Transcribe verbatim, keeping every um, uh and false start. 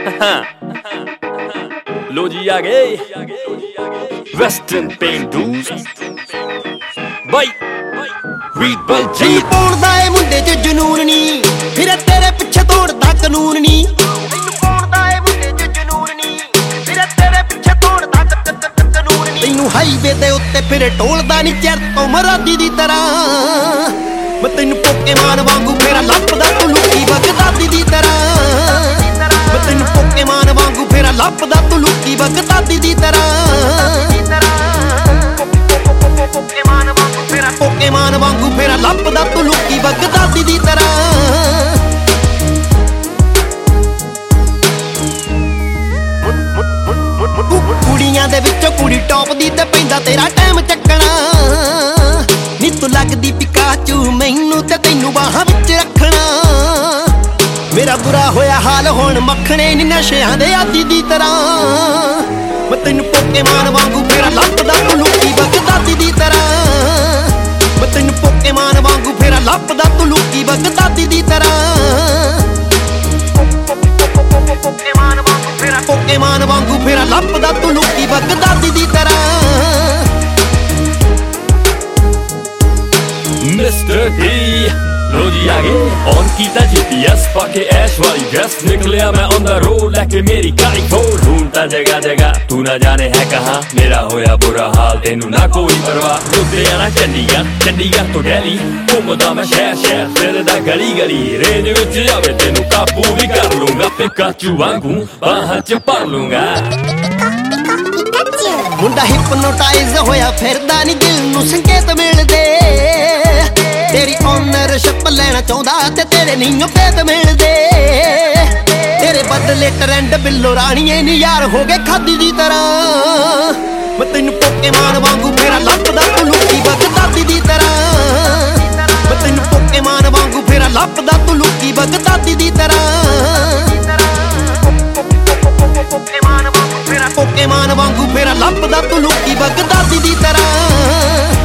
लो जी आ गए वेस्टर्न पेंटूस बाई रीड बलजीत पोड़दा ए मुंडे च जनून नी फिर तेरे पिछे तोड़दा कानून नी पोड़दा ए मुंडे च जनून नी फिर तेरे पिछे तोड़दा कानून नी तैनू हाईवे दे उत्ते फिर टोलदा नी चर तो मरादी दी तरह मैं तैनू पोकेमान वांगू फेरा लपदा तू लुकी बगदादी दी तरह मैं तैनू पोकेमान वांगू फेरा लपदा तू लुकी बगदादी दी तरह पोकेमान वांगू फेरा लपदा तू लुकी बगदादी दी तरह कुड़ियां दे विचों कुड़ी टॉप दी ते पैंदा तेरा टाइम चकना नी तू लगदी पिकाचू मैनू ते तैनू बाहां विच रखना मेरा बुरा होया हाल हुण मखणे नी नशियां दे आदी दी तरह मैं तैनू पोकेमान वांगू फेरा लपदा तू लुकी बगदादी दी तरह मैं तैनू पोकेमान वांगू फेरा लपदा तू लुकी बगदादी दी तरह पोकेमान वांगू फेरा लपदा तू लुकी बगदादी दी तरह मिस्टर डी लो जी आ गए ऑन कीता जीपीएस पाके ऐश वाली ड्रेस निकलिया मैं ऑन द रोड लेके मेरी गाड़ी खोल ढूंढता जगह जगह तू ना जाने है कहाँ मेरा होया बुरा हाल तेनू ना कोई परवाह लुधियाना चंडीगढ़ चंडीगढ़ तो दिल्ली घूमदा मैं शहर शहर फिरदा गली गली रेंज विच जावे तेनू काबू भी कर लूंगा पिकाचू वांगू बाहां च भर लूंगा मुंडा हिपनोटाइज होया फिरदा नी दिल नू संकेत मिलदे तेरी ओनरशिप लेना चाहुंदा ते तेरे नहीं पेत मिलदे तेरे बदले ट्रेंड बिल्लो राणीए नी यार हो गए खादी दी तरह मैं तैनू पोकेमान वांगू फेरा लपदा तू लुकी बगदादी दी तरह मैं तैनू पोकेमान वांगू फेरा लपदा तू लुकी बगदादी दी तरह पोकेमान वांगू फेरा लपदा तू लुकी बगदादी दी तरह